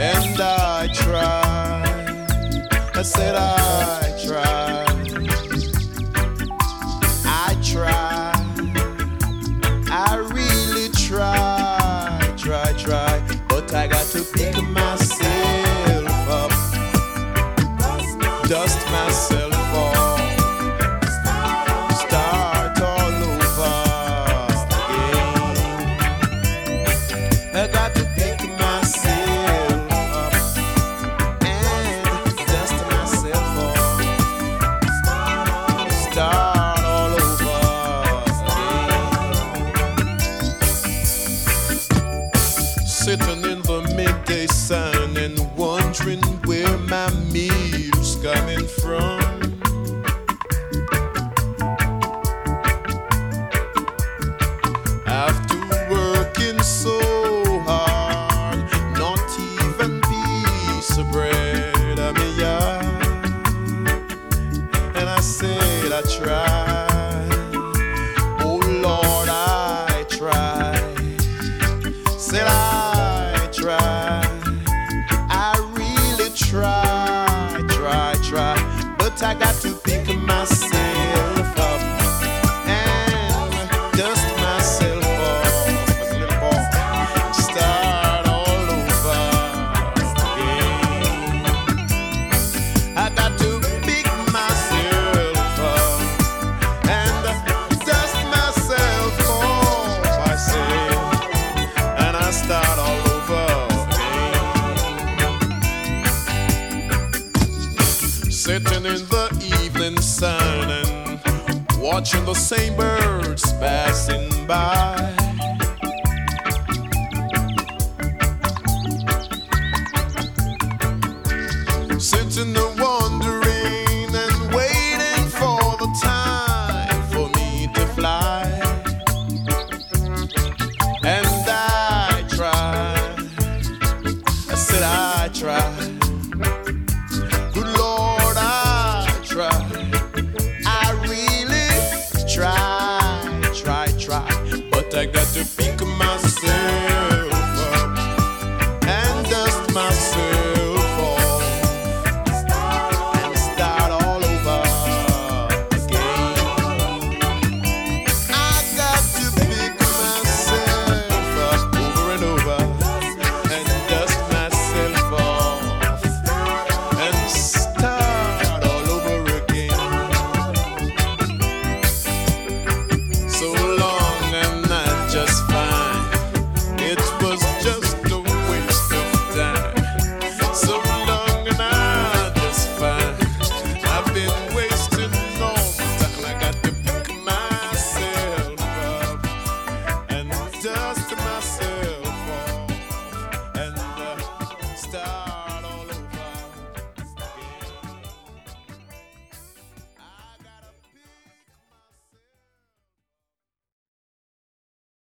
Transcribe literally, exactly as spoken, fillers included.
and I tried. I said I tried. I tried. I really tried, try, try, but I got to pick myself up, dust myself off, start all over again. I got to pick myself up and dust myself off, start all over again. Sitting in the midday sun and wondering where my meal's coming from. After working so hard, not even piece of bread I mean, yeah. And I said I tried, oh Lord I tried, said I tried, I really tried, try, try, but I got to pick myself up and dust myself off as a little boy, start all over again. I got to pick myself up and dust myself off, I said, and I start all over again. Sitting in the evening sun and watching the same birds passing by. Sitting there wondering and waiting for the time for me to fly. And I tried, I said I tried,